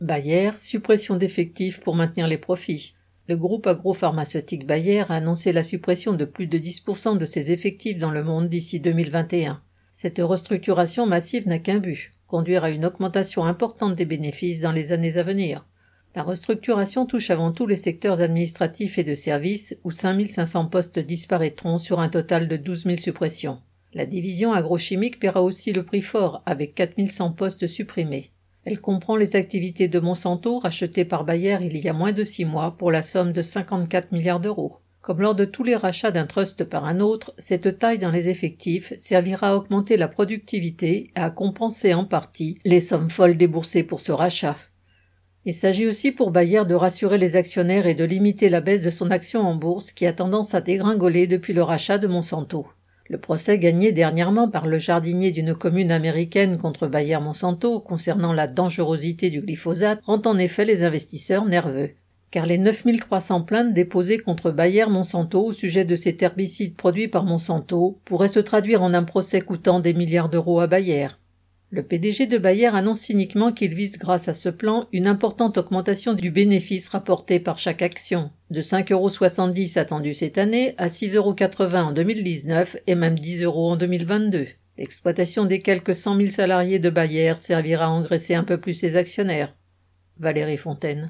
Bayer, suppression d'effectifs pour maintenir les profits. Le groupe agropharmaceutique Bayer a annoncé la suppression de plus de 10% de ses effectifs dans le monde d'ici 2021. Cette restructuration massive n'a qu'un but, conduire à une augmentation importante des bénéfices dans les années à venir. La restructuration touche avant tout les secteurs administratifs et de services où 5500 postes disparaîtront sur un total de 12 000 suppressions. La division agrochimique paiera aussi le prix fort avec 4100 postes supprimés. Elle comprend les activités de Monsanto rachetées par Bayer il y a moins de 6 mois pour la somme de 54 milliards d'euros. Comme lors de tous les rachats d'un trust par un autre, cette taille dans les effectifs servira à augmenter la productivité et à compenser en partie les sommes folles déboursées pour ce rachat. Il s'agit aussi pour Bayer de rassurer les actionnaires et de limiter la baisse de son action en bourse qui a tendance à dégringoler depuis le rachat de Monsanto. Le procès gagné dernièrement par le jardinier d'une commune américaine contre Bayer-Monsanto concernant la dangerosité du glyphosate rend en effet les investisseurs nerveux. Car les 9300 plaintes déposées contre Bayer-Monsanto au sujet de cet herbicide produit par Monsanto pourraient se traduire en un procès coûtant des milliards d'euros à Bayer. Le PDG de Bayer annonce cyniquement qu'il vise grâce à ce plan une importante augmentation du bénéfice rapporté par chaque action, de 5,70 € attendu cette année à 6,80 € en 2019 et même 10 € en 2022. L'exploitation des quelques 100 000 salariés de Bayer servira à engraisser un peu plus ses actionnaires. Valérie Fontaine.